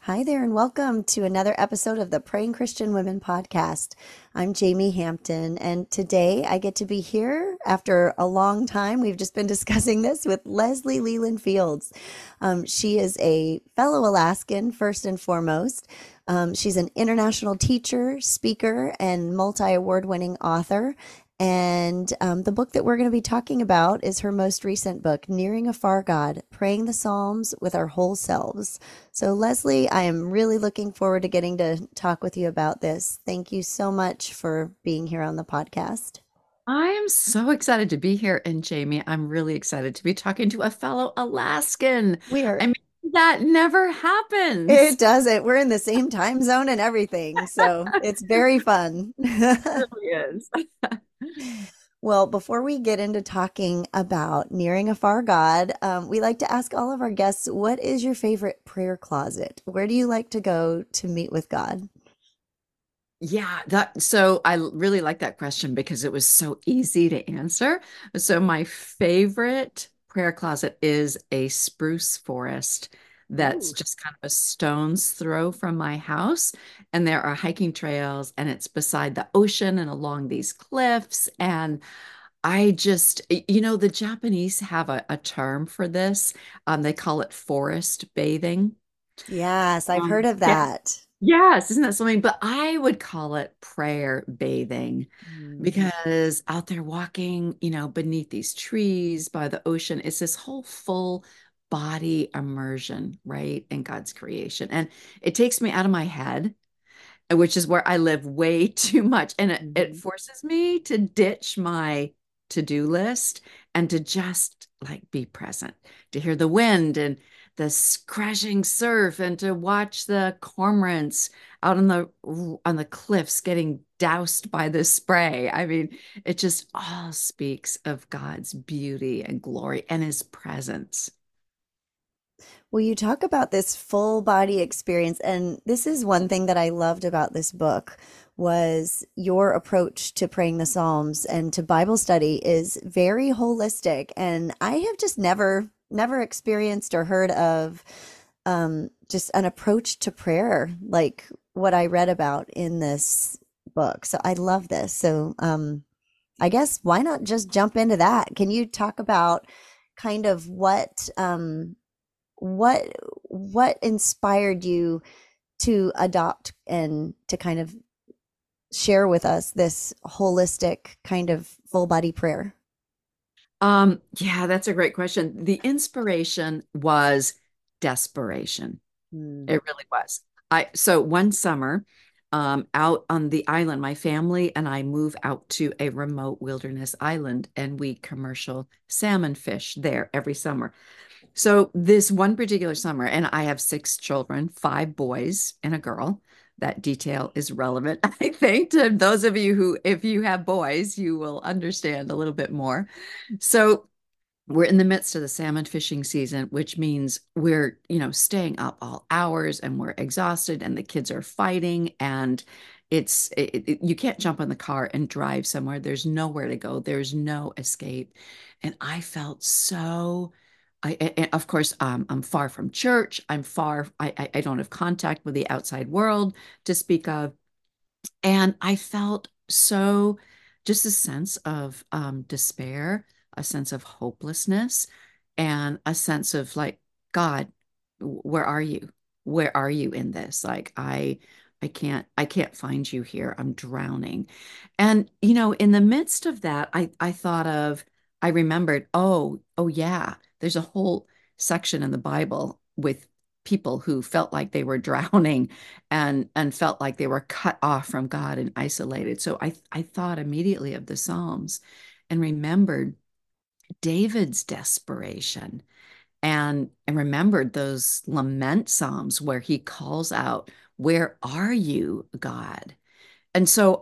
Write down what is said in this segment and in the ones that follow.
Hi there, and welcome to another episode of the Praying Christian Women podcast. I'm Jamie Hampton, and today I get to be here after a long time. We've just been discussing this with Leslie Leland Fields. She is a fellow Alaskan, first and foremost. She's an international teacher, speaker, and multi award winning author. And the book that we're going to be talking about is her most recent book, Nearing a Far God, Praying the Psalms with Our Whole Selves. So, Leslie, I am really looking forward to getting to talk with you about this. Thank you so much for being here on the podcast. I am so excited to be here. And Jamie, I'm really excited to be talking to a fellow Alaskan. We are, I mean, that never happens. it doesn't. We're in the same time zone and everything. So, it's very fun. It really is. Well, before we get into talking about nearing a far God, we like to ask all of our guests, what is your favorite prayer closet? Where do you like to go to meet with God? Yeah, that so I really like that question because it was so easy to answer. So my favorite prayer closet is a spruce forest that's Ooh. just kind of a stone's throw from my house. And there are hiking trails, and it's beside the ocean and along these cliffs. And the Japanese have a term for this. They call it forest bathing. Yes, I've heard of Yeah. that. Yes, isn't that something? But I would call it prayer bathing Mm. because out there walking, beneath these trees by the ocean, it's this whole full body immersion, right, in God's creation. And it takes me out of my head, which is where I live way too much. And it Mhm. forces me to ditch my to-do list and to just like be present, to hear the wind and the crashing surf and to watch the cormorants out on the cliffs getting doused by the spray. I mean, it just all speaks of God's beauty and glory and his presence. Well, you talk about this full body experience, and this is one thing that I loved about this book was your approach to praying the Psalms and to Bible study is very holistic. And I have just never experienced or heard of just an approach to prayer like what I read about in this book. So I love this. So I guess why not just jump into that? Can you talk about kind of what what inspired you to adopt and to kind of share with us this holistic kind of full body prayer? Yeah, that's a great question. The inspiration was desperation. Mm. It really was. So one summer, out on the island, my family and I move out to a remote wilderness island, and we commercial salmon fish there every summer. So this one particular summer, and I have six children, five boys and a girl. That detail is relevant, I think, to those of you who, if you have boys, you will understand a little bit more. So we're in the midst of the salmon fishing season, which means we're, staying up all hours and we're exhausted and the kids are fighting and you can't jump in the car and drive somewhere. There's nowhere to go. There's no escape. And I felt so of course, I'm far from church. I don't have contact with the outside world to speak of. And I felt so just a sense of despair, a sense of hopelessness, and a sense of like, God, where are you? Where are you in this? Like I can't find you here. I'm drowning. And in the midst of that, I remembered, oh yeah, there's a whole section in the Bible with people who felt like they were drowning and felt like they were cut off from God and isolated. So I thought immediately of the Psalms and remembered David's desperation and remembered those lament Psalms where he calls out, "Where are you, God?" And so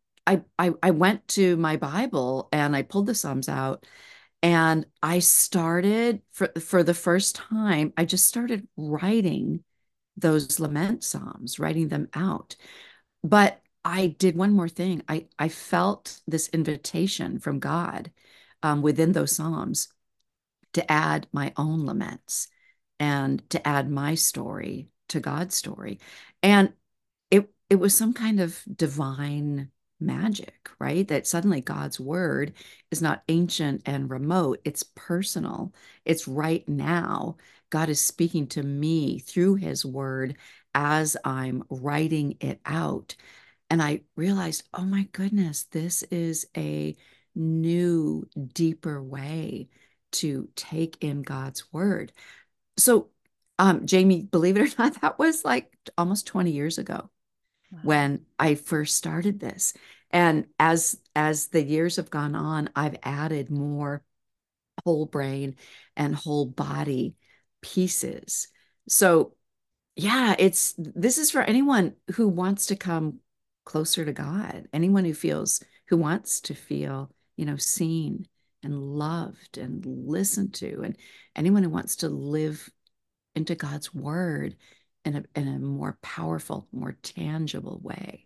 I went to my Bible and I pulled the Psalms out and I started for the first time, I just started writing those lament psalms, writing them out. But I did one more thing. I felt this invitation from God within those psalms to add my own laments and to add my story to God's story. And it was some kind of divine magic, right? That suddenly God's word is not ancient and remote, it's personal. It's right now. God is speaking to me through his word as I'm writing it out. And I realized, oh my goodness, this is a new, deeper way to take in God's word. So, Jamie, believe it or not, that was like almost 20 years ago Wow. when I first started this. And as the years have gone on, I've added more whole brain and whole body pieces. So yeah, it's this is for anyone who wants to come closer to God, anyone who wants to feel, seen and loved and listened to, and anyone who wants to live into God's word in a more powerful, more tangible way.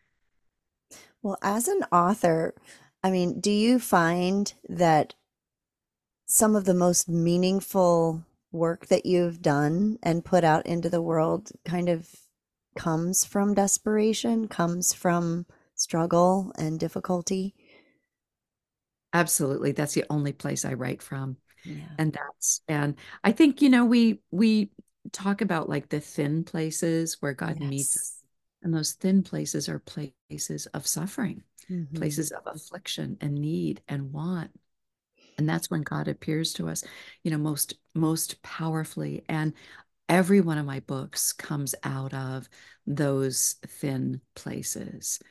Well, as an author, I mean, do you find that some of the most meaningful work that you've done and put out into the world kind of comes from desperation, comes from struggle and difficulty? Absolutely. That's the only place I write from. Yeah. And I think, we talk about like the thin places where God meets us. Yes. And those thin places are places of suffering, Hmm. places of affliction and need and want. And that's when God appears to us, most powerfully. And every one of my books comes out of those thin places.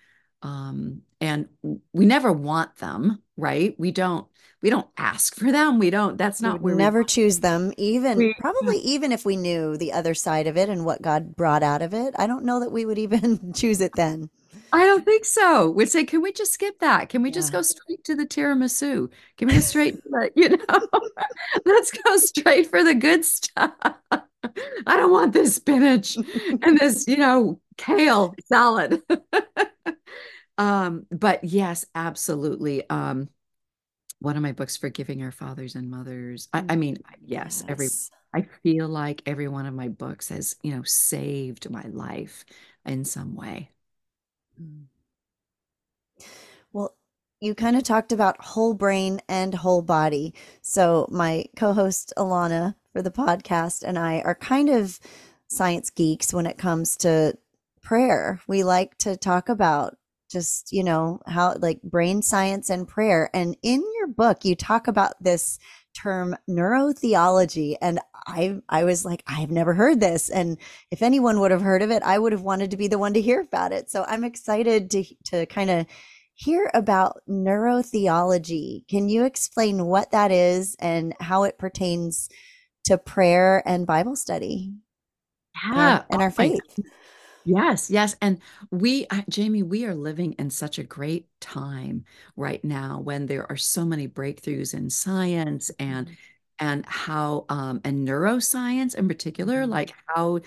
And we never want them, right? We don't ask for them. That's We not would where we never want. choose them, even We, probably even if we knew the other side of it and what God brought out of it. I don't know that we would even choose it then. I don't think so. We'd say, can we just skip that? Can we just Yeah. go straight to the tiramisu? Can we go straight to let's go straight for the good stuff. I don't want this spinach and this, kale salad. But yes, absolutely. One of my books, Forgiving Our Fathers and Mothers. I mean, yes, Yes. I feel like every one of my books has, saved my life in some way. Mm. Well, you kind of talked about whole brain and whole body. So, my co host, Alana, for the podcast, and I are kind of science geeks when it comes to prayer. We like to talk about just, how like brain science and prayer. And in your book, you talk about this term neurotheology. And I was like, I've never heard this. And if anyone would have heard of it, I would have wanted to be the one to hear about it. So I'm excited to kind of hear about neurotheology. Can you explain what that is and how it pertains to prayer and Bible study and our Yeah. Oh my faith? Yes, yes. And Jamie, we are living in such a great time right now when there are so many breakthroughs in science and how and neuroscience in particular, Mhm. like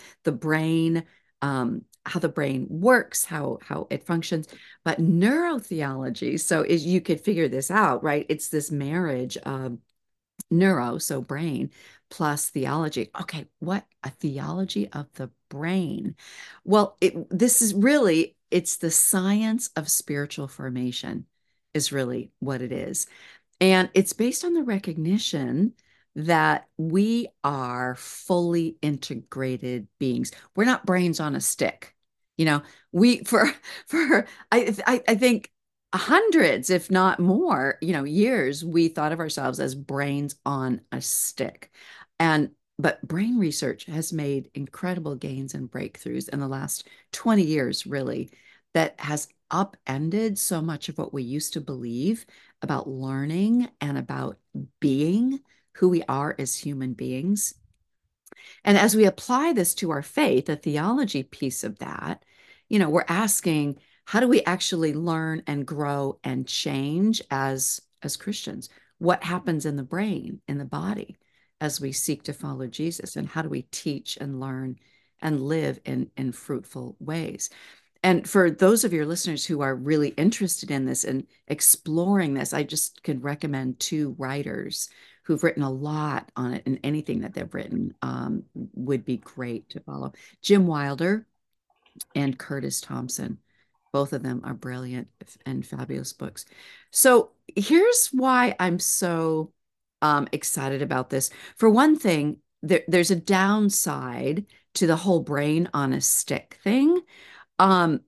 how the brain works, how it functions. But neurotheology, so is you could figure this out, right? It's this marriage of neuro, so brain, plus theology. Okay, what a theology of the brain. Well, this is really, it's the science of spiritual formation is really what it is. And it's based on the recognition that we are fully integrated beings. We're not brains on a stick. You know, we for I think hundreds, if not more, years, we thought of ourselves as brains on a stick. And but brain research has made incredible gains and breakthroughs in the last 20 years, really, that has upended so much of what we used to believe about learning and about being who we are as human beings. And as we apply this to our faith, the theology piece of that, we're asking, how do we actually learn and grow and change as Christians? What happens in the brain, in the body, as we seek to follow Jesus? And how do we teach and learn and live in fruitful ways? And for those of your listeners who are really interested in this and exploring this, I just could recommend two writers who've written a lot on it, and anything that they've written would be great to follow. Jim Wilder and Curtis Thompson. Both of them are brilliant and fabulous books. So here's why I'm so excited about this. For one thing, there's a downside to the whole brain on a stick thing. Um,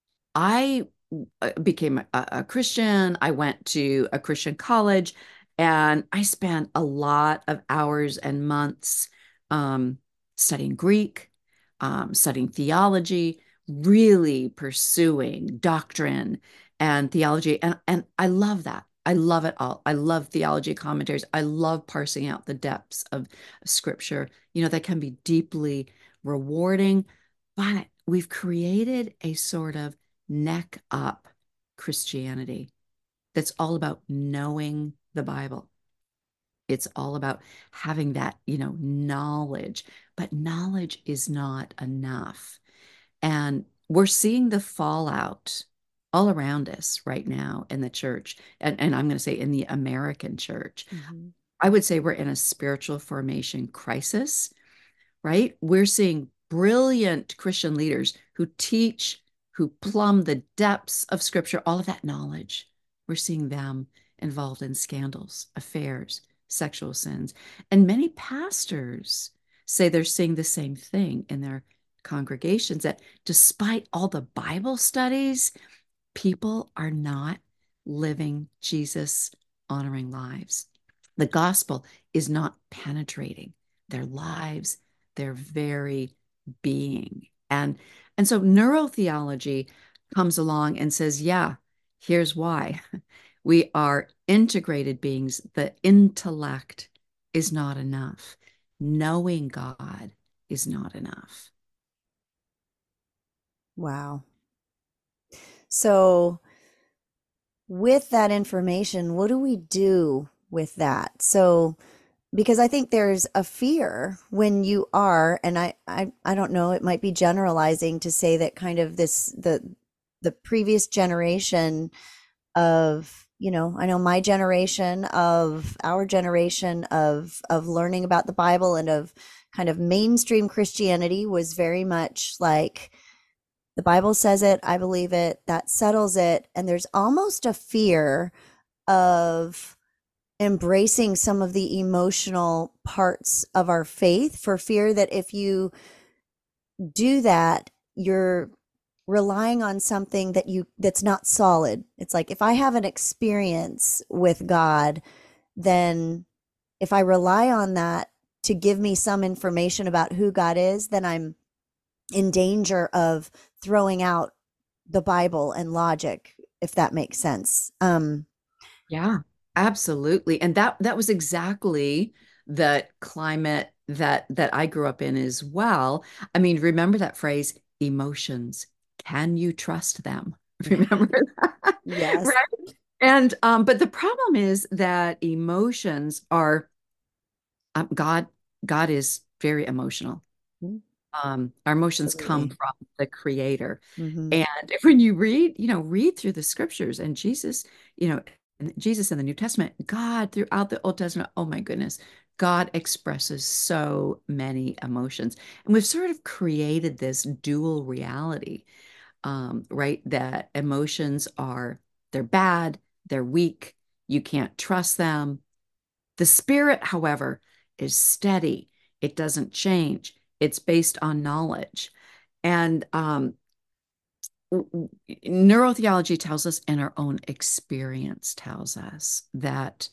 I became a Christian. I went to a Christian college, and I spent a lot of hours and months um, studying Greek, studying theology, really pursuing doctrine and theology. And I love that. I love it all. I love theology commentaries. I love parsing out the depths of scripture. That can be deeply rewarding, but we've created a sort of neck up Christianity that's all about knowing the Bible. It's all about having that, knowledge, but knowledge is not enough. And we're seeing the fallout all around us right now in the church. And I'm going to say in the American church. Mm-hmm. I would say we're in a spiritual formation crisis, right? We're seeing brilliant Christian leaders who teach, who plumb the depths of scripture, all of that knowledge. We're seeing them involved in scandals, affairs, sexual sins. And many pastors say they're seeing the same thing in their congregations, that despite all the Bible studies, people are not living Jesus honoring lives. The gospel is not penetrating their lives, their very being. And so neurotheology comes along and says, yeah, here's why. We are integrated beings. The intellect is not enough. Knowing God is not enough. Wow. So, with that information, what do we do with that? So, because I think there's a fear when you are, and I don't know, it might be generalizing to say that kind of the previous generation of, I know my generation, of our generation of learning about the Bible and of kind of mainstream Christianity was very much like, the Bible says it, I believe it, that settles it. And there's almost a fear of embracing some of the emotional parts of our faith, for fear that if you do that, you're relying on something that's not solid. It's like, if I have an experience with God, then if I rely on that to give me some information about who God is, then I'm in danger of throwing out the Bible and logic, if that makes sense. Yeah, absolutely. And that was exactly the climate that I grew up in as well. I mean, remember that phrase, emotions. Can you trust them? Remember that? Yes. Right. And but the problem is that emotions are God, God is very emotional. Our emotions come Absolutely. from the Creator. Mm-hmm. And when you read, read through the scriptures, and Jesus in the New Testament, God throughout the Old Testament, oh my goodness, God expresses so many emotions. And we've sort of created this dual reality, right? That emotions they're bad, they're weak, you can't trust them. The spirit, however, is steady. It doesn't change. It's based on knowledge. And neurotheology tells us, and our own experience tells us, that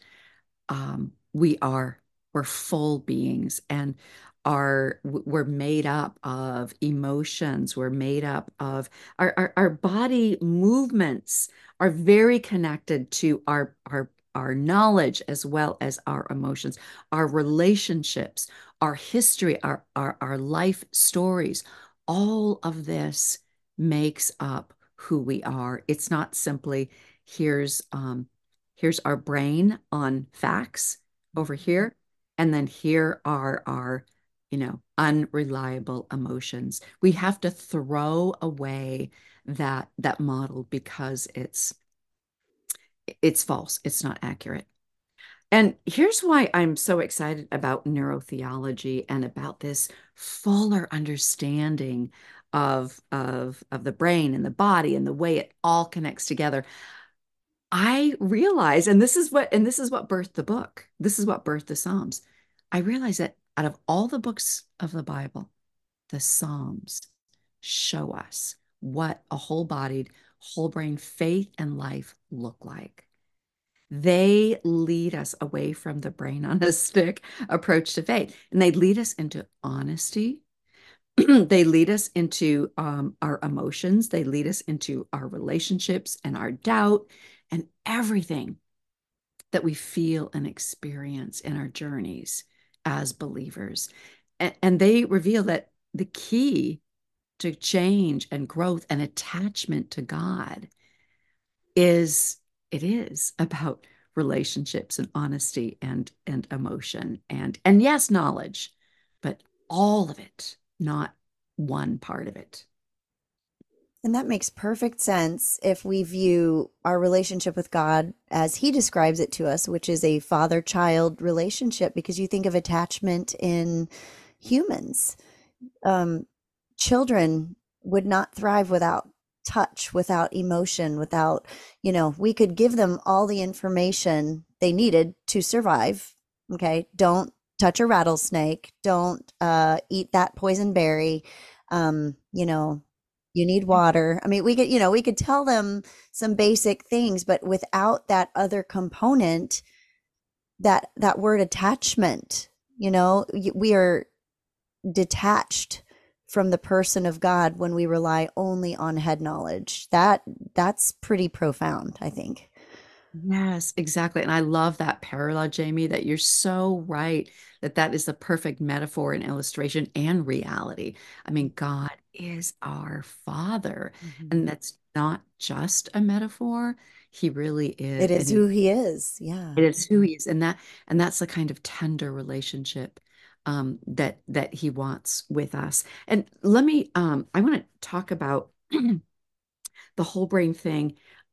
we're full beings, and we're made up of emotions. We're made up of our body movements are very connected to our knowledge, as well as our emotions, our relationships, our history, our life stories. All of this makes up who we are. It's not simply here's here's our brain on facts over here, and then here are our, unreliable emotions. We have to throw away that model because it's false. It's not accurate. And here's why I'm so excited about neurotheology and about this fuller understanding of the brain and the body and the way it all connects together. I realize, and this is what birthed the book. This is what birthed the Psalms. I realize that out of all the books of the Bible, the Psalms show us what a whole-bodied, whole-brain faith and life look like. They lead us away from the brain on a stick approach to faith, and they lead us into honesty. They lead us into our emotions. They lead us into our relationships and our doubt and everything that we feel and experience in our journeys as believers. And they reveal that the key to change and growth and attachment to God is it is about relationships and honesty and emotion and yes, knowledge, but all of it, not one part of it. And that makes perfect sense if we view our relationship with God as He describes it to us, which is a father child relationship, because you think of attachment in humans. Um, Children would not thrive without touch, without emotion, without, we could give them all the information they needed to survive. Okay. Don't touch a rattlesnake. Don't eat that poison berry. You know, you need water. I mean, we could tell them some basic things, but without that other component, that word attachment, we are detached from the person of God when we rely only on head knowledge. That's pretty profound, I think. Yes, exactly. And I love that parallel, Jamie, that you're so right that that is the perfect metaphor and illustration and reality. I mean, God is our Father, and Mhm. that's not just a metaphor. He really is, It and is he who he is. Yeah. it is who he is, and that's the kind of tender relationship that he wants with us. And I want to talk about the whole brain thing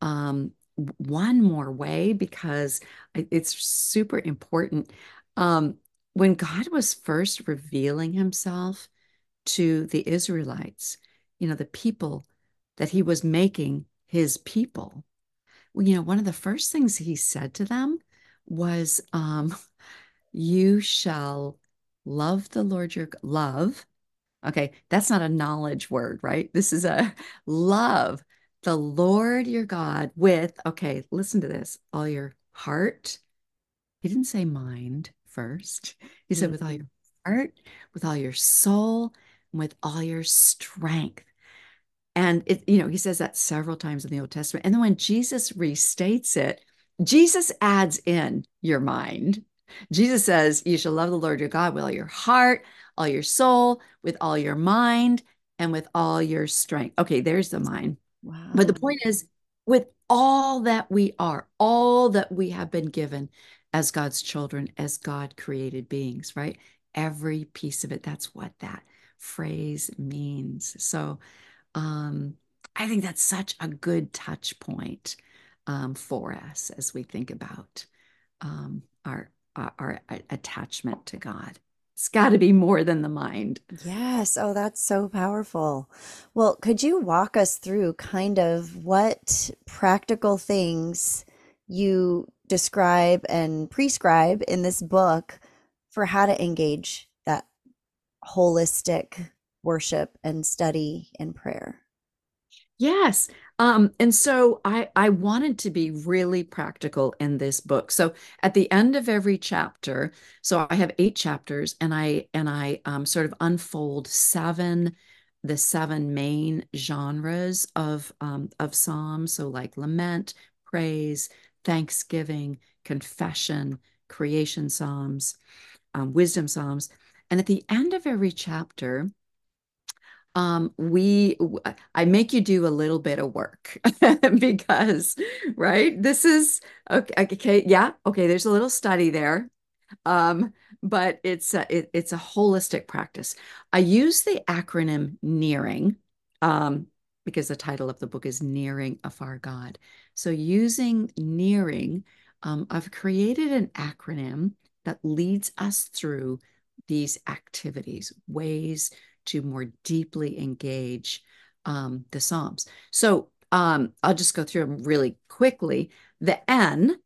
one more way because it's super important. Um, when God was first revealing himself to the Israelites, the people that he was making his people, one of the first things he said to them was, you shall love the Lord your love. Okay, that's not a knowledge word, right? This is a love the Lord your God with, okay, listen to this, all your heart. He didn't say mind first. He said with all Mhm. your heart, with all your soul, and with all your strength. And he says that several times in the Old Testament. And then when Jesus restates it, Jesus adds in your mind. Jesus says, you shall love the Lord your God with all your heart, all your soul, with all your mind, and with all your strength. Okay, there's the mind. But the Wow. point is, with all that we are, all that we have been given as God's children, as God created beings, right? Every piece of it, that's what that phrase means. So, um, I think that's such a good touch point for us as we think about our attachment to God. It's got to be more than the mind. Yes. Oh, that's so powerful. Well, could you walk us through kind of what practical things you describe and prescribe in this book for how to engage that holistic worship and study and prayer? Yes. And so I wanted to be really practical in this book. So at the end of every chapter, so I have 8 chapters, and I sort of unfold the seven main genres of Psalms. So like lament, praise, thanksgiving, confession, creation Psalms, wisdom Psalms. And at the end of every chapter, I make you do a little bit of work because, right? This is okay, yeah, okay, there's a little study there. Um, but it's a holistic practice. I use the acronym NEARING, because the title of the book is Nearing a Far God. So using NEARING, I've created an acronym that leads us through these activities, ways to more deeply engage the Psalms. So I'll just go through them really quickly. The N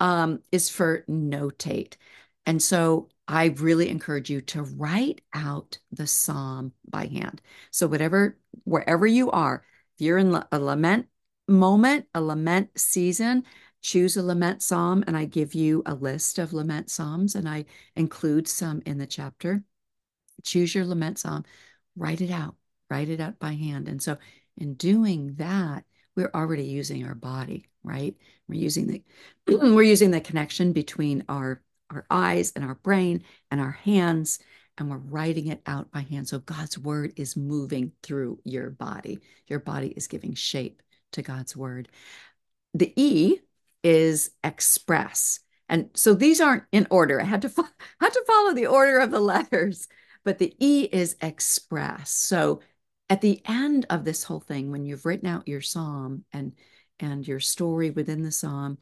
is for notate. And so I really encourage you to write out the Psalm by hand. So wherever you are, if you're in a lament moment, a lament season, choose a lament psalm, and I give you a list of lament psalms, and I include some in the chapter. Choose your lament psalm, write it out, write it out by hand. And so, in doing that, we're already using our body, right? We're using the we're using the connection between our eyes and our brain and our hands, and we're writing it out by hand. So God's word is moving through your body. Your body is giving shape to God's word. The E is express. And so these aren't in order. I had to follow the order of the letters, but the E is express. So at the end of this whole thing, when you've written out your psalm and your story within the psalm,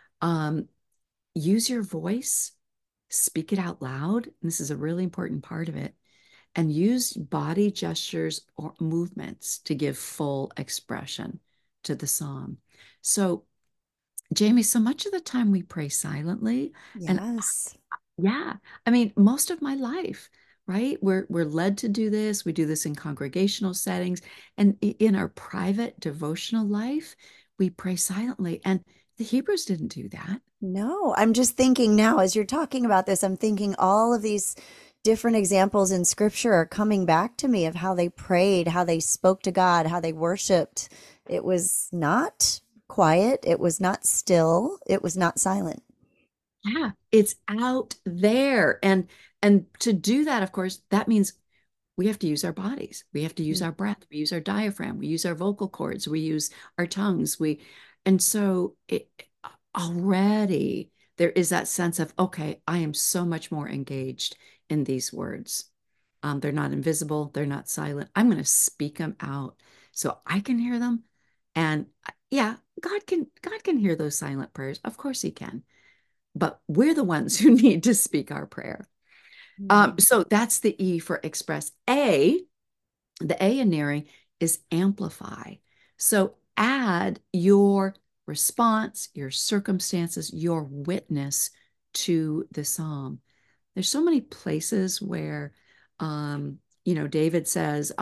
um, use your voice, speak it out loud. And this is a really important part of it. And use body gestures or movements to give full expression to the psalm. So Jamie, so much of the time we pray silently. And Yes. yeah, I mean, most of my life, right? We're led to do this. We do this in congregational settings. And in our private devotional life, we pray silently. And the Hebrews didn't do that. No, I'm just thinking now as you're talking about this, I'm thinking all of these different examples in scripture are coming back to me of how they prayed, how they spoke to God, how they worshiped. It was not quiet, it was not still, it was not silent. Yeah, it's out there. And to do that, of course, that means we have to use our bodies. We have to use Mm. our breath. We use our diaphragm. We use our vocal cords. We use our tongues. And so already there is that sense of, okay, I am so much more engaged in these words. They're not invisible. They're not silent. I'm going to speak them out so I can hear them. And yeah, God can hear those silent prayers. Of course he can. But we're the ones who need to speak our prayer. Mm. So that's the E for express. The A in Neri is amplify. So add your response, your circumstances, your witness to the psalm. There's so many places where, David says,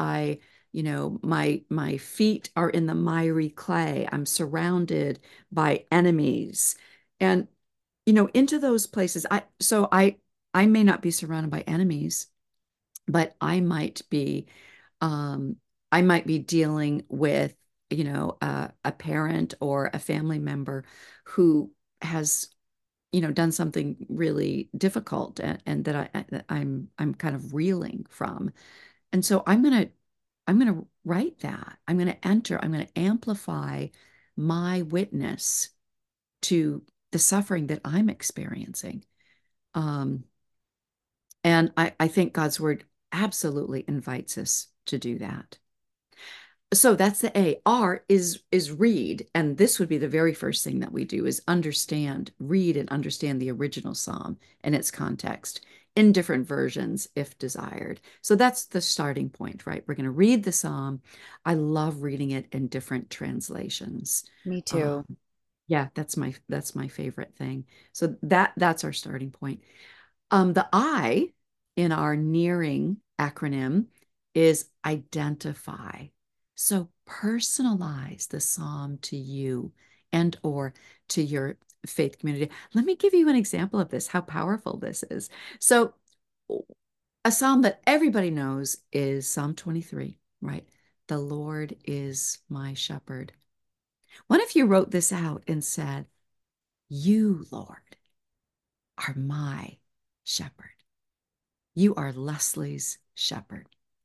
my feet are in the miry clay. I'm surrounded by enemies. And, into those places, I may not be surrounded by enemies, but um, I might be dealing with, a parent or a family member who has, done something really difficult and that I'm kind of reeling from. And so I'm gonna write that. I'm gonna amplify my witness to the suffering that I'm experiencing. Um, and I think God's word absolutely invites us to do that. So that's the A. R is read, and this would be the very first thing that we do is read and understand the original psalm and its context in different versions if desired. So that's the starting point, right? We're going to read the psalm. I love reading it in different translations. Me Um, too. yeah, that's my favorite thing. So that's our starting point. The I in our nearing acronym is identify. So personalize the psalm to you and or to your faith community. Let me give you an example of this, how powerful this is. So a psalm that everybody knows is Psalm 23, right? The Lord is my shepherd. What if you wrote this out and said, you, Lord, are my shepherd? You are Leslie's shepherd.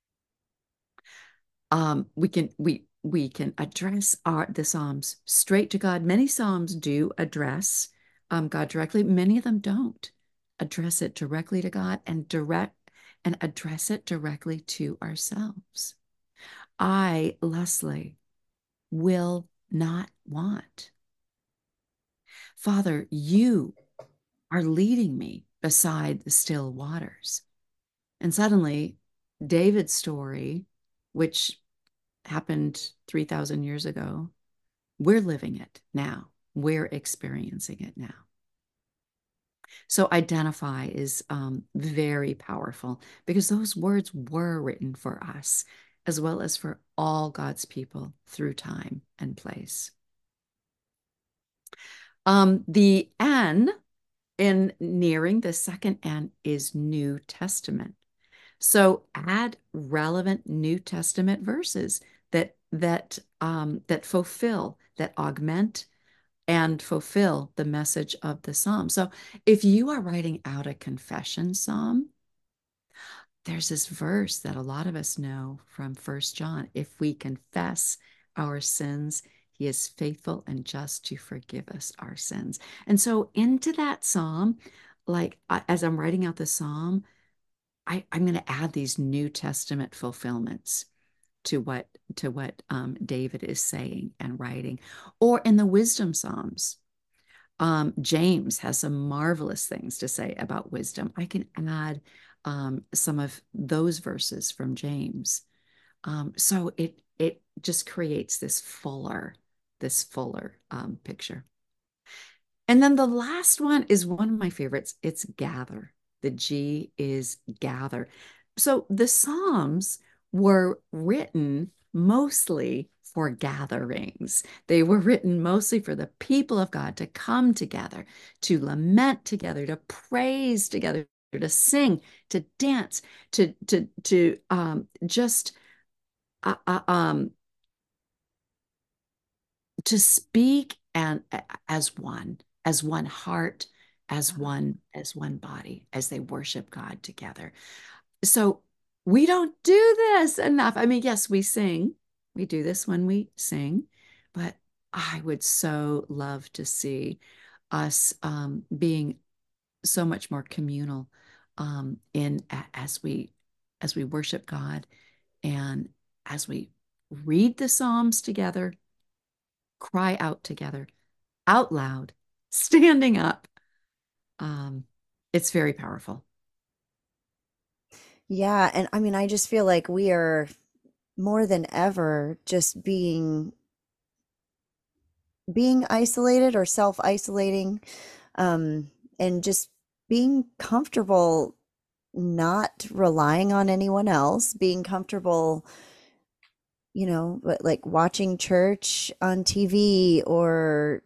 We can address the Psalms straight to God. Many Psalms do address God directly. Many of them don't address it directly to God and address it directly to ourselves. I, Leslie, will not want. Father, you are leading me beside the still waters. And suddenly, David's story, which happened 3,000 years ago, we're living it now. We're experiencing it now. So identify is very powerful because those words were written for us as well as for all God's people through time and place. The N in nearing the second N is New Testament. So add relevant New Testament verses that fulfill, that augment and fulfill the message of the psalm. So if you are writing out a confession psalm, there's this verse that a lot of us know from First John. If we confess our sins, he is faithful and just to forgive us our sins. And so into that psalm, like as I'm writing out the psalm, I'm going to add these New Testament fulfillments to what David is saying and writing. Or in the wisdom psalms, James has some marvelous things to say about wisdom. I can add some of those verses from James. So it just creates this fuller picture. And then the last one is one of my favorites. It's gather. The G is gather. So the Psalms were written mostly for gatherings. They were written mostly for the people of God to come together, to lament together, to praise together, to sing, to dance, to just uh, uh, um, to speak and as one heart, as one body, as they worship God together. So we don't do this enough. I mean, yes, we sing. We do this when we sing, but I would so love to see us being so much more communal in as we worship God and as we read the Psalms together, cry out together, out loud, standing up. Um, it's very powerful. Yeah, and I mean, I just feel like we are more than ever just being isolated or self-isolating, and just being comfortable not relying on anyone else, being comfortable, like watching church on TV, or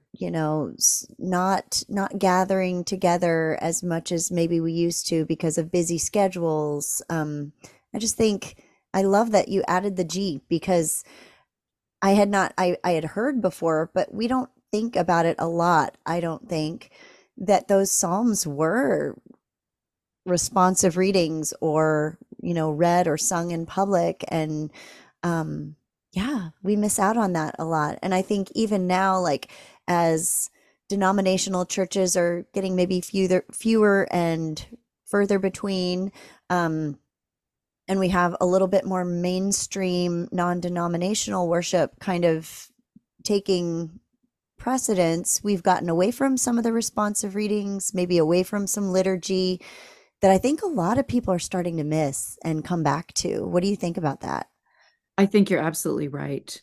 not gathering together as much as maybe we used to because of busy schedules. I just think I love that you added the G, because I had not I had heard before, but we don't think about it a lot. I don't think that those psalms were responsive readings, or read or sung in public. And um yeah, we miss out on that a lot. And I think even now, like, as denominational churches are getting maybe fewer and further between, um and we have a little bit more mainstream non-denominational worship kind of taking precedence, we've gotten away from some of the responsive readings, maybe away from some liturgy that I think a lot of people are starting to miss and come back to. What do you think about that? I think you're absolutely right.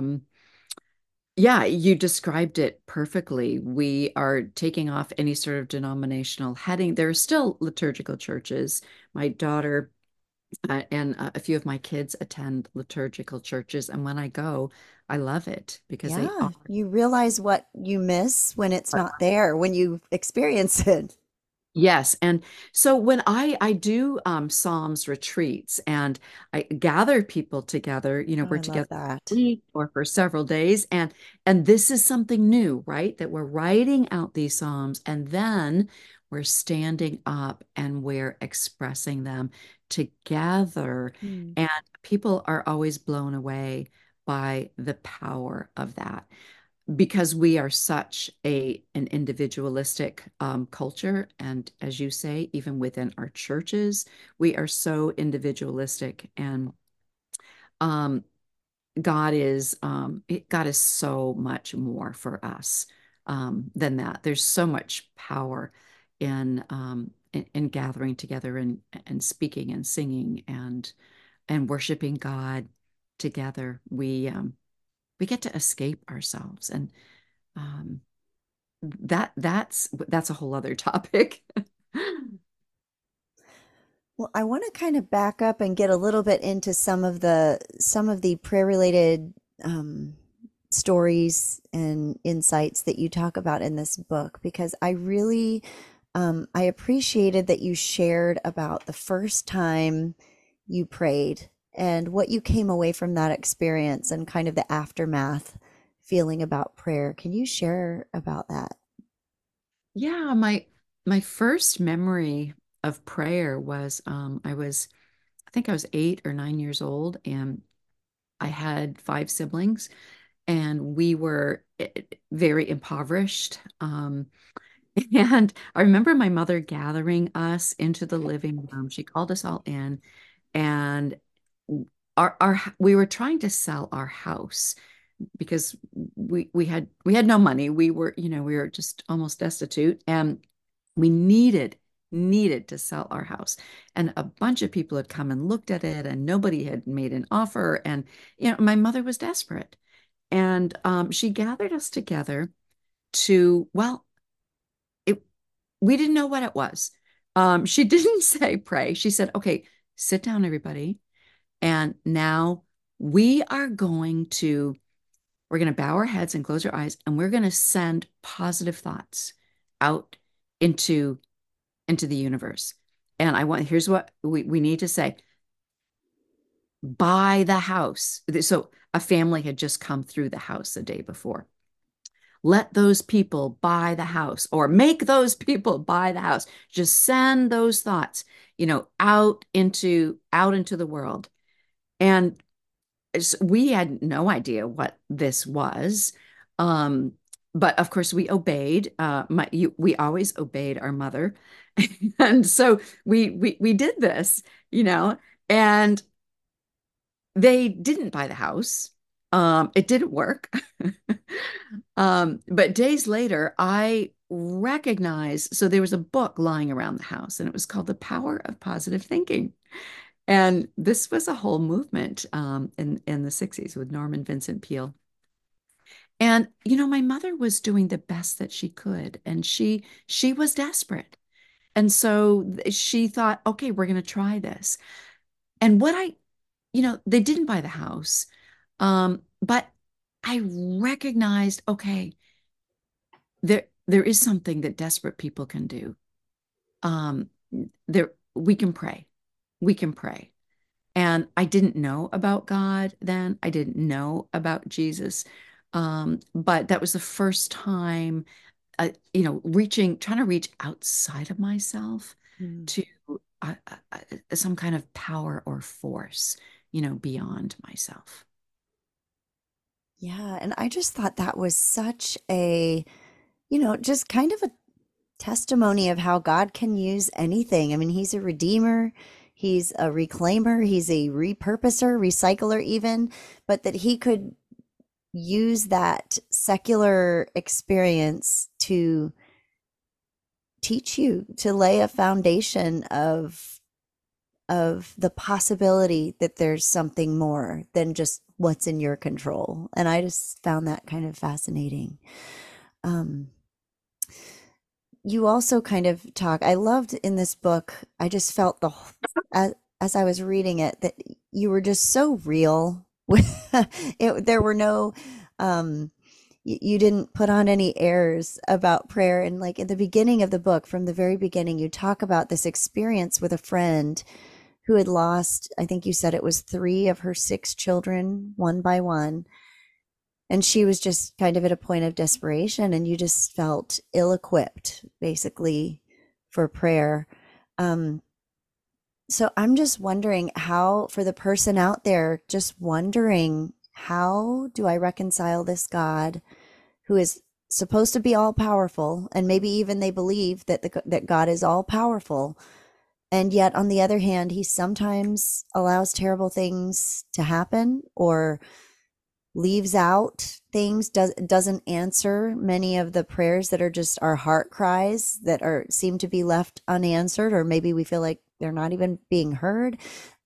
Yeah, you described it perfectly. We are taking off any sort of denominational heading. There are still liturgical churches. My daughter and a few of my kids attend liturgical churches, and when I go, I love it because they Yeah, are. you realize what you miss when it's not there, when you experience it. Yes, and so when I do Psalms retreats and I gather people together, Oh, we're I love together for a that. week or for several days, and this is something new, right? That we're writing out these Psalms and then we're standing up and we're expressing them together, Hmm. and people are always blown away by the power of that because we are such an individualistic culture, and as you say, even within our churches, we are so individualistic, and um, God is so much more for us. than that. There's so much power in gathering together and speaking and singing and worshiping God together. We get to escape ourselves, and um, that's a whole other topic. Well, I want to kind of back up and get a little bit into some of the prayer related um, stories and insights that you talk about in this book, because I really I appreciated that you shared about the first time you prayed and what you came away from that experience and kind of the aftermath feeling about prayer. Can you share about that? Yeah, my first memory of prayer was I think I was 8 or 9 years old, and I had five siblings, and we were very impoverished. And I remember my mother gathering us into the living room. She called us all in, and our we were trying to sell our house because we had no money. We were just almost destitute, and we needed to sell our house. And a bunch of people had come and looked at it, and nobody had made an offer. And my mother was desperate, and she gathered us together to, well, it we didn't know what it was. She didn't say pray. She said, "Okay, sit down, everybody, and now we are going to." We're going to bow our heads and close our eyes, and we're going to send positive thoughts out into the universe. And here's what we need to say: buy the house. So a family had just come through the house the day before. Let those people buy the house, or make those people buy the house. Just send those thoughts, out into the world. And we had no idea what this was. Um, but of course we obeyed. We always obeyed our mother. And so we did this, and they didn't buy the house. It didn't work. But days later, I recognized, so there was a book lying around the house, and it was called The Power of Positive Thinking. And this was a whole movement in the 60s with Norman Vincent Peale. And my mother was doing the best that she could, and she was desperate. And so she thought, okay, we're going to try this. And they didn't buy the house. But I recognized, okay, there is something that desperate people can do. Um, we can pray. We can pray. And I didn't know about God then. I didn't know about Jesus. But that was the first time, trying to reach outside of myself Mm. to some kind of power or force, beyond myself. Yeah, and I just thought that was such just kind of a testimony of how God can use anything. I mean, he's a redeemer, he's a reclaimer, he's a repurposer, recycler even, but that he could use that secular experience to teach you, to lay a foundation of the possibility that there's something more than just what's in your control. And I just found that kind of fascinating. Um, you also kind of talk, I loved in this book, I just felt as I was reading it, that you were just so real. There were no, you didn't put on any airs about prayer. And like in the beginning of the book, from the very beginning, you talk about this experience with a friend who had lost, I think you said it was 3 of her 6 children, one by one. And she was just kind of at a point of desperation, and you just felt ill-equipped, basically, for prayer. Um, so I'm just wondering how, for the person out there, just wondering, how do I reconcile this God who is supposed to be all powerful, and maybe even they believe that God is all powerful, and yet on the other hand, he sometimes allows terrible things to happen, or leaves out things, doesn't answer many of the prayers that are just our heart cries that are seem to be left unanswered, or maybe we feel like they're not even being heard.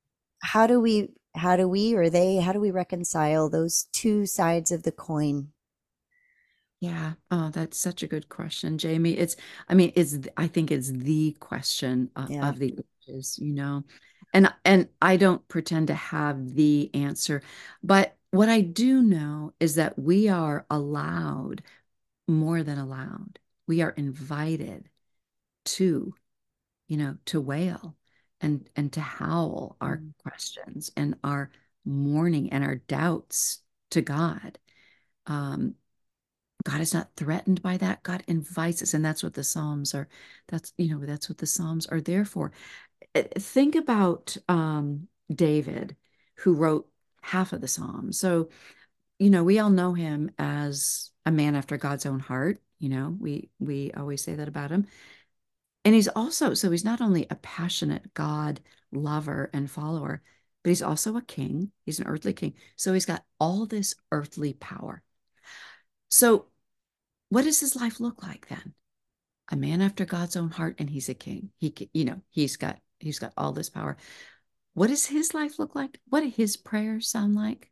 How do we reconcile those two sides of the coin? Yeah. Oh, that's such a good question, Jamie. I mean, I think it's the question Yeah. of the ages, you know. And I don't pretend to have the answer, but what I do know is that we are allowed, more than allowed. We are invited to, to wail and to howl our Mm. questions and our mourning and our doubts to God. Um, God is not threatened by that. God invites us, and that's what the Psalms are. That's what the Psalms are there for. Think about David, who wrote half of the Psalms. So, we all know him as a man after God's own heart. We always say that about him. And he's not only a passionate God lover and follower, but he's also a king. He's an earthly king. So he's got all this earthly power. So what does his life look like then? A man after God's own heart, and he's a king. He's got all this power. What does his life look like? What do his prayers sound like?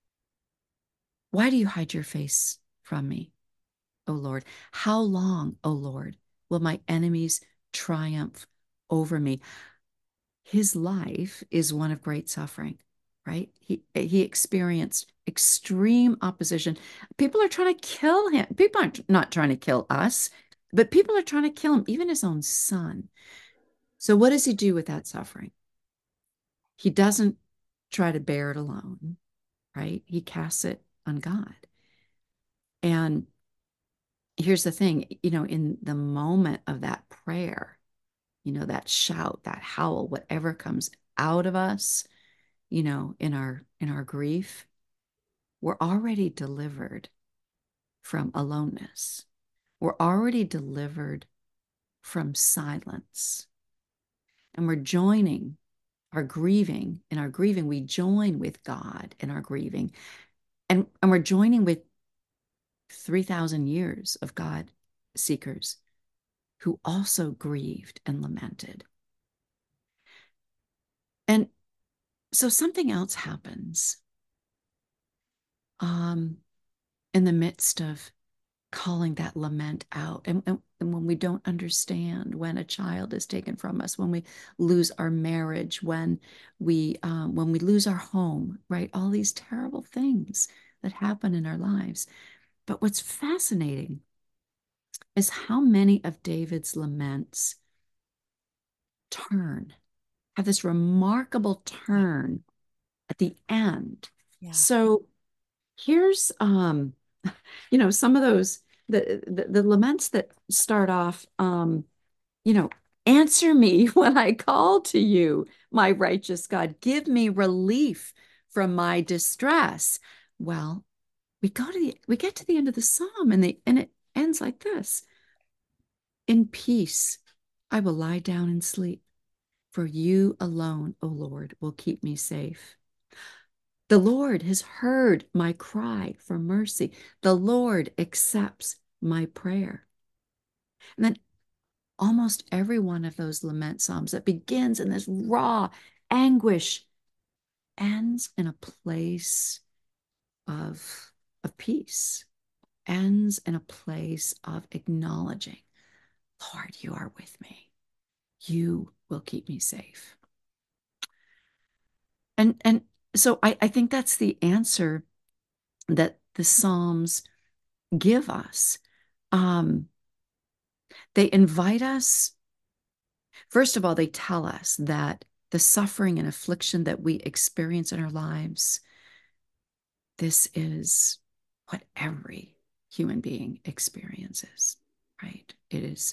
Why do you hide your face from me, O Lord? How long, O Lord, will my enemies triumph over me? His life is one of great suffering, right? He experienced extreme opposition. People are trying to kill him. People aren't not trying to kill us, but people are trying to kill him, even his own son. So what does he do with that suffering? He doesn't try to bear it alone, right? He casts it on God. And here's the thing, in the moment of that prayer, that shout, that howl, whatever comes out of us, in our grief, we're already delivered from aloneness. We're already delivered from silence. And we're joining our grieving. In our grieving, we join with God in our grieving. And we're joining with 3,000 years of God seekers who also grieved and lamented. And so something else happens um, in the midst of calling that lament out. And when we don't understand, when a child is taken from us, when we lose our marriage, when we lose our home, right? All these terrible things that happen in our lives. But what's fascinating is how many of David's laments turn, have this remarkable Yeah. turn at the end. Yeah. So here's some of those the laments that start off you know answer me when I call to you, my righteous God, give me relief from my distress. Well, we get to the end of the psalm, and it ends like this: in peace I will lie down and sleep, for you alone, O Lord, will keep me safe. The Lord has heard my cry for mercy. The Lord accepts my prayer. And then almost every one of those lament psalms that begins in this raw anguish ends in a place of, of peace, ends in a place of acknowledging, Lord, you are with me. You will keep me safe. And so I think that's the answer that the Psalms give us. Um, they invite us, first of all, they tell us that the suffering and affliction that we experience in our lives, this is what every human being experiences, right? It is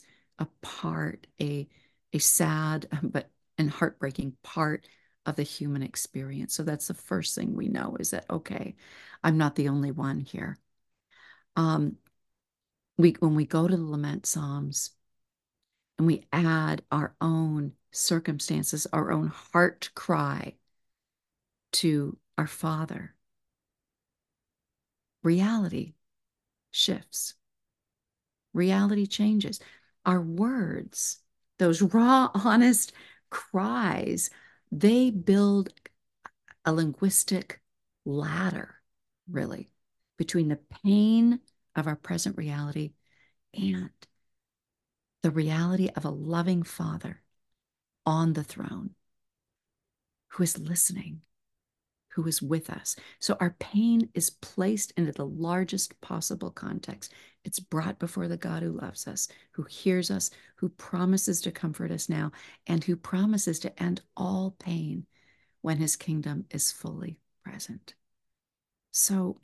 a sad but and heartbreaking part of the human experience. So that's the first thing we know, is that, okay, I'm not the only one here. Um, when we go to the lament psalms and we add our own circumstances, our own heart cry to our Father, reality shifts, reality changes. Our words, those raw, honest cries, they build a linguistic ladder, really, between the pain of our present reality and the reality of a loving Father on the throne who is listening, who is with us. So our pain is placed into the largest possible context. It's brought before the God who loves us, who hears us, who promises to comfort us now, and who promises to end all pain when his kingdom is fully present. So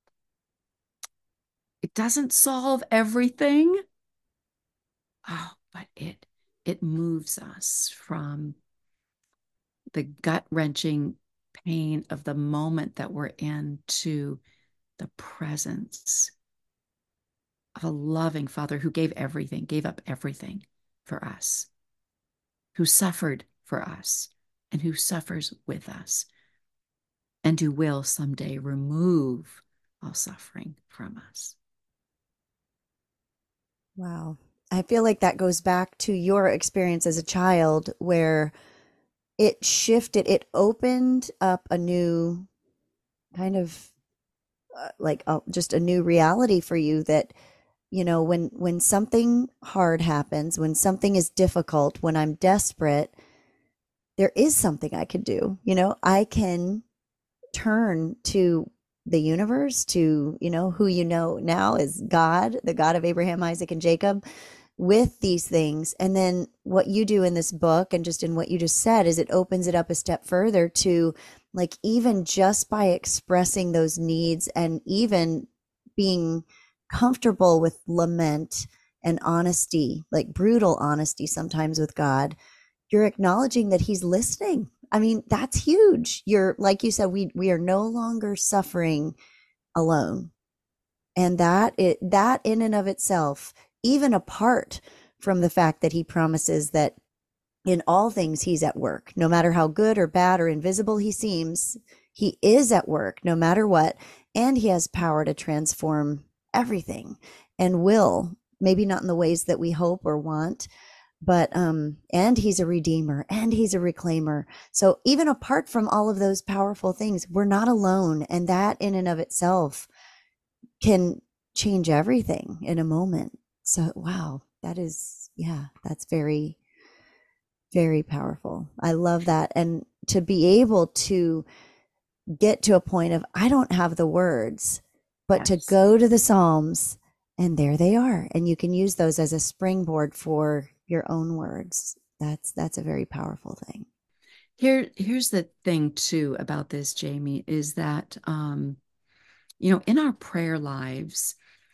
it doesn't solve everything. Oh, but it moves us from the gut-wrenching pain of the moment that we're in to the presence of a loving Father who gave everything, gave up everything for us, who suffered for us, and who suffers with us, and who will someday remove all suffering from us. Wow. I feel like that goes back to your experience as a child where it shifted, it opened up a new kind of just a new reality for you that when something hard happens, when something is difficult, when I'm desperate, there is something I can do. I can turn to the universe, to who now is God, the God of Abraham, Isaac, and Jacob, with these things. And then what you do in this book and just in what you just said is it opens it up a step further to, like, even just by expressing those needs and even being comfortable with lament and honesty, like brutal honesty sometimes with God, you're acknowledging that he's listening. I mean, that's huge. You're, like you said, we are no longer suffering alone. And that in and of itself, even apart from the fact that he promises that in all things he's at work, no matter how good or bad or invisible he seems, he is at work no matter what, and he has power to transform everything, and will, maybe not in the ways that we hope or want, but and he's a redeemer and he's a reclaimer. So even apart from all of those powerful things, we're not alone, and that in and of itself can change everything in a moment. So wow, that's very, very powerful. I love that. And to be able to get to a point of, I don't have the words, but to Yes. go to the Psalms, and there they are, and you can use those as a springboard for your own words. That's a very powerful thing. Here's the thing too about this, Jamie, is that in our prayer lives,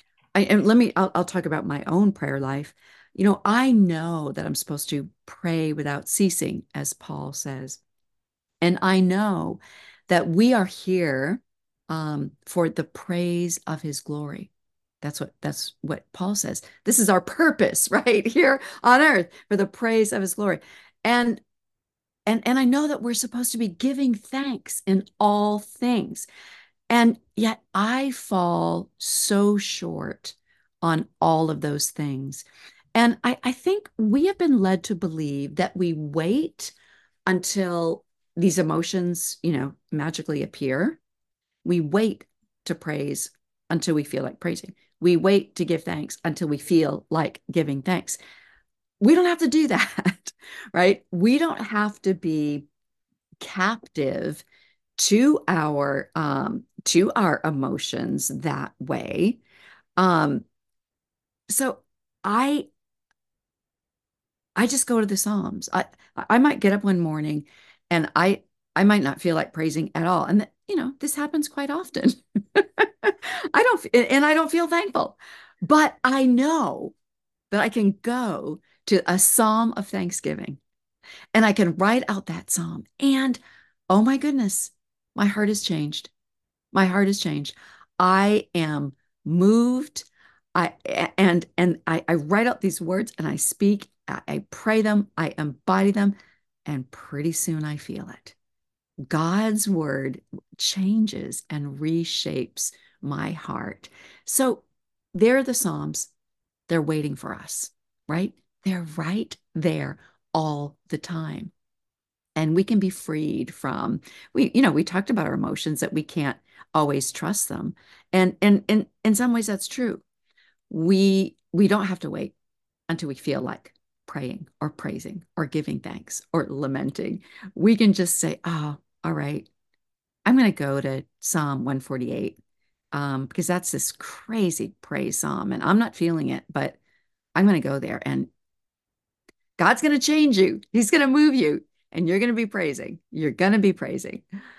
I'll talk about my own prayer life. I know that I'm supposed to pray without ceasing, as Paul says. And I know that we are here for the praise of his glory. That's what Paul says. This is our purpose right here on earth, for the praise of his glory. And and I know that we're supposed to be giving thanks in all things. And yet I fall so short on all of those things. And I think we have been led to believe that we wait until these emotions, magically appear. We wait to praise until we feel like praising. We wait to give thanks until we feel like giving thanks. We don't have to do that, right? We don't have to be captive to our emotions that way. Um, so I I just go to the Psalms. I might get up one morning and I might not feel like praising at all. And this happens quite often. I don't feel thankful. But I know that I can go to a psalm of thanksgiving and I can write out that psalm. And oh my goodness, my heart has changed. My heart has changed. I am moved. I write out these words and I speak, I pray them, I embody them, and pretty soon I feel it. God's word changes and reshapes my heart. So they're the Psalms. They're waiting for us, right? They're right there all the time. And we can be freed from we talked about our emotions that we can't always trust them. And in some ways that's true. We don't have to wait until we feel like praying or praising or giving thanks or lamenting. We can just say, oh, all right, I'm going to go to Psalm 148 because that's this crazy praise psalm, and I'm not feeling it, but I'm going to go there, and God's going to change you. He's going to move you, and you're going to be praising. You're going to be praising.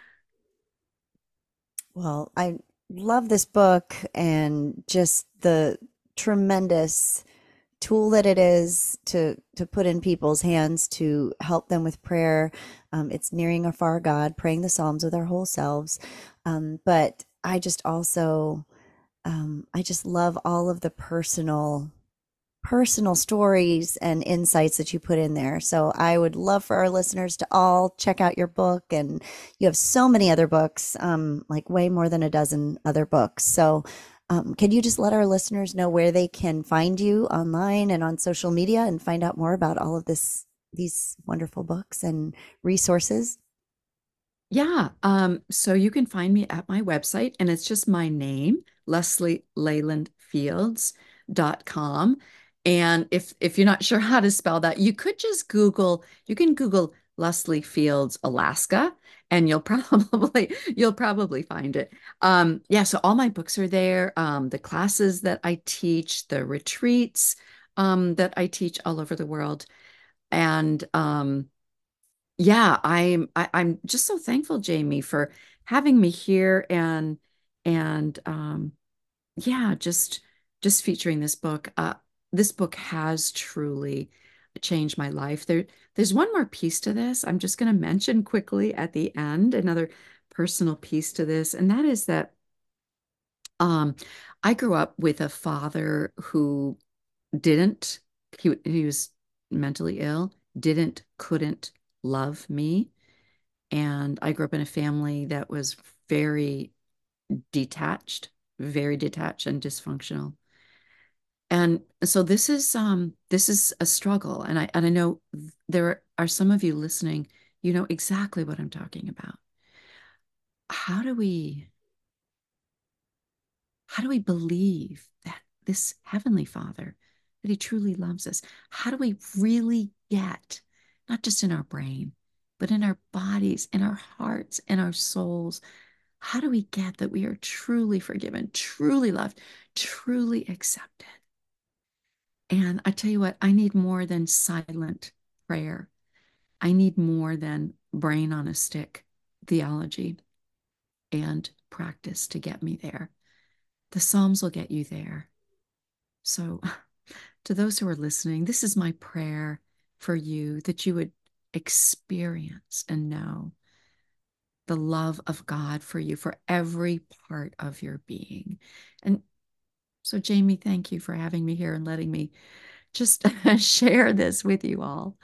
Well, I love this book and just the tremendous tool that it is to put in people's hands to help them with prayer. It's nearing a far God, praying the Psalms with our whole selves. But I just also, I just love all of the personal stories and insights that you put in there. So I would love for our listeners to all check out your book. And you have so many other books, like way more than a dozen other books. So can you just let our listeners know where they can find you online and on social media and find out more about all of these wonderful books and resources? Yeah. So you can find me at my website, and it's just my name, LeslieLeylandFields.com. And if you're not sure how to spell that, you can Google Leslie Fields, Alaska, and you'll probably find it. Yeah, so all my books are there. The classes that I teach, the retreats that I teach all over the world. And yeah, I'm just so thankful, Jamie, for having me here and yeah, just featuring this book. This book has truly changed my life. There's one more piece to this. I'm just going to mention quickly at the end, another personal piece to this, and that is that um I grew up with a father who didn't he was mentally ill, couldn't love me. And I grew up in a family that was very detached, very detached and dysfunctional. And so this is a struggle. And I know there are some of you listening, you know exactly what I'm talking about. How do we how do we believe that this Heavenly Father, that He truly loves us? How do we really get, not just in our brain, but in our bodies, in our hearts, in our souls? How do we get that we are truly forgiven, truly loved, truly accepted? And I tell you what, I need more than silent prayer. I need more than brain on a stick theology and practice to get me there. The Psalms will get you there. So, to those who are listening, this is my prayer for you, that you would experience and know the love of God for you, for every part of your being. And so, Jamie, thank you for having me here and letting me just share this with you all.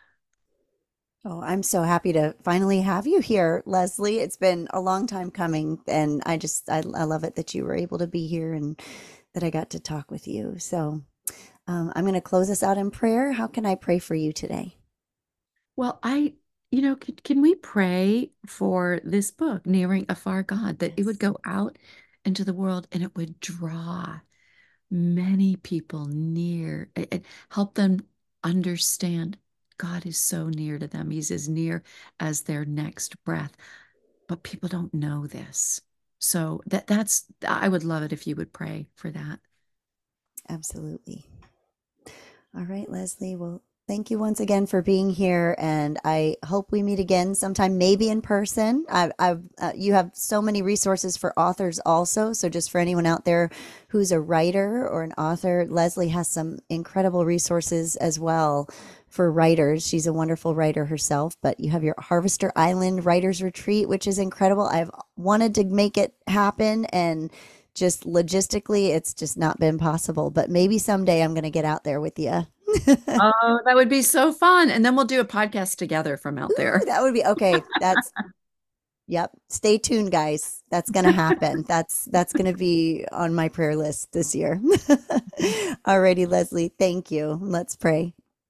Oh, I'm so happy to finally have you here, Leslie. It's been a long time coming, and I love it that you were able to be here and that I got to talk with you. So I'm going to close us out in prayer. How can I pray for you today? Well, can we pray for this book, Nearing a Far God, that it would Yes. go out into the world and it would draw many people near and help them understand God is so near to them. He's as near as their next breath. But people don't know this. So that's I would love it if you would pray for that. Absolutely. All right, Leslie. Well, thank you once again for being here, and I hope we meet again sometime, maybe in person. You have so many resources for authors, also. So, just for anyone out there who's a writer or an author, Leslie has some incredible resources as well for writers. She's a wonderful writer herself. But you have your Harvester Island Writers Retreat, which is incredible. I've wanted to make it happen, and just logistically, it's just not been possible. But maybe someday I'm going to get out there with you. Oh, that would be so fun. And then we'll do a podcast together from out Ooh, there. that would be okay. That's Yep. Stay tuned, guys. That's going to happen. That's going to be on my prayer list this year. Alrighty, Leslie. Thank you. Let's pray.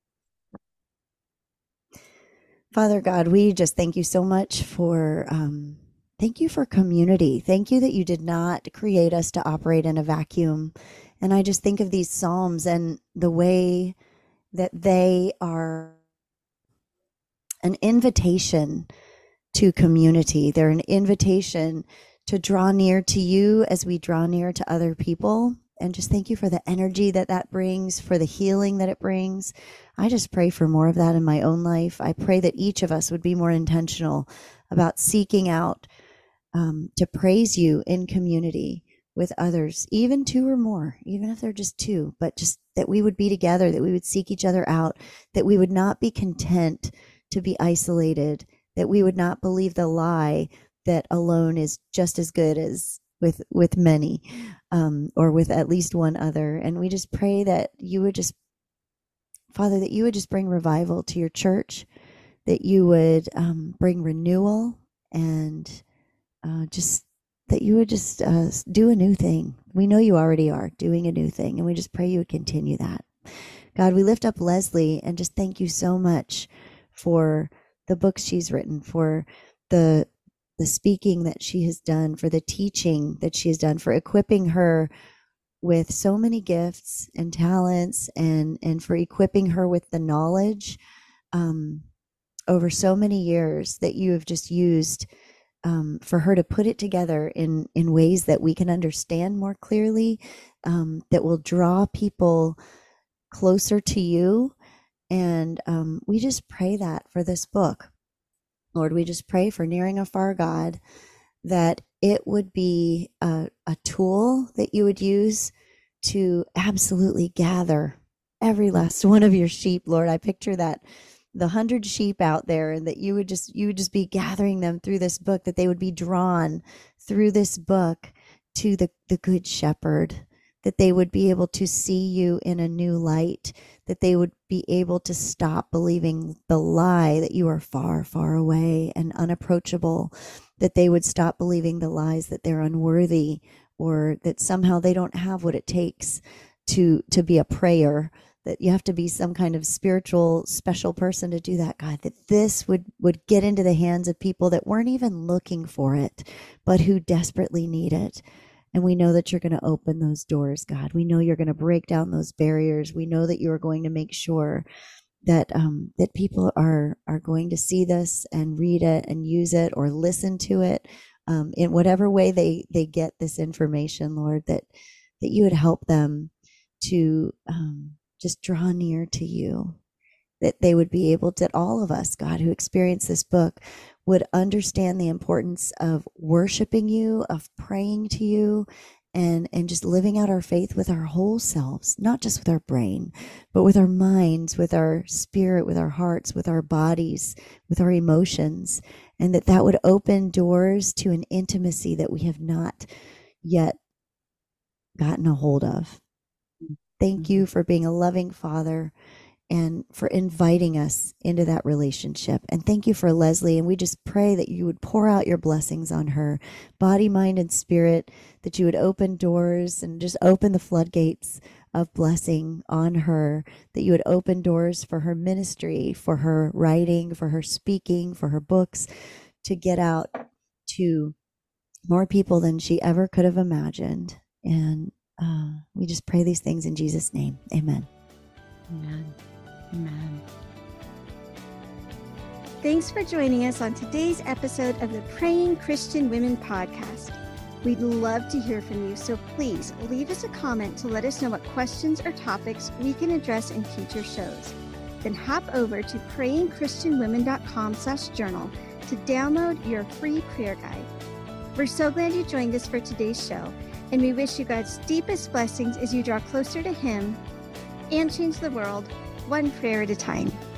Father God, we just thank you so much for, thank you for community. Thank you that you did not create us to operate in a vacuum. And I just think of these Psalms and the way that they are an invitation to community. They're an invitation to draw near to you as we draw near to other people. And just thank you for the energy that that brings, for the healing that it brings. I just pray for more of that in my own life. I pray that each of us would be more intentional about seeking out to praise you in community with others, even two or more, even if they're just two, but just that we would be together, that we would seek each other out, that we would not be content to be isolated, that we would not believe the lie that alone is just as good as with many, or with at least one other. And we just pray that you would just, Father, that you would just bring revival to your church, that you would bring renewal, and just that you would just do a new thing. We know you already are doing a new thing, and we just pray you would continue that. God, we lift up Leslie and just thank you so much for the books she's written, for the speaking that she has done, for the teaching that she has done, for equipping her with so many gifts and talents, and for equipping her with the knowledge over so many years that you have just used for her to put it together in ways that we can understand more clearly, that will draw people closer to you. And we just pray that for this book. Lord, we just pray for Nearing a Far God, that it would be a tool that you would use to absolutely gather every last one of your sheep, Lord. I picture that the 100 sheep out there, and that you would just be gathering them through this book, that they would be drawn through this book to the good shepherd, that they would be able to see you in a new light, that they would be able to stop believing the lie that you are far, far away and unapproachable, that they would stop believing the lies that they're unworthy, or that somehow they don't have what it takes to be a prayer, that you have to be some kind of spiritual special person to do that, God, that this would get into the hands of people that weren't even looking for it, but who desperately need it. And we know that you're going to open those doors, God. We know you're going to break down those barriers. We know that you are going to make sure that that people are going to see this and read it and use it or listen to it in whatever way they get this information, Lord, that you would help them to just draw near to you, that they would be able to, all of us, God, who experience this book, would understand the importance of worshiping you, of praying to you, and just living out our faith with our whole selves, not just with our brain, but with our minds, with our spirit, with our hearts, with our bodies, with our emotions, and that would open doors to an intimacy that we have not yet gotten a hold of. Thank you for being a loving Father and for inviting us into that relationship. And thank you for Leslie. And we just pray that you would pour out your blessings on her, body, mind, and spirit, that you would open doors and just open the floodgates of blessing on her, that you would open doors for her ministry, for her writing, for her speaking, for her books, to get out to more people than she ever could have imagined. And we just pray these things in Jesus' name. Amen. Amen. Amen. Thanks for joining us on today's episode of the Praying Christian Women podcast. We'd love to hear from you, so please leave us a comment to let us know what questions or topics we can address in future shows. Then hop over to prayingchristianwomen.com/journal to download your free prayer guide. We're so glad you joined us for today's show, and we wish you God's deepest blessings as you draw closer to Him and change the world one prayer at a time.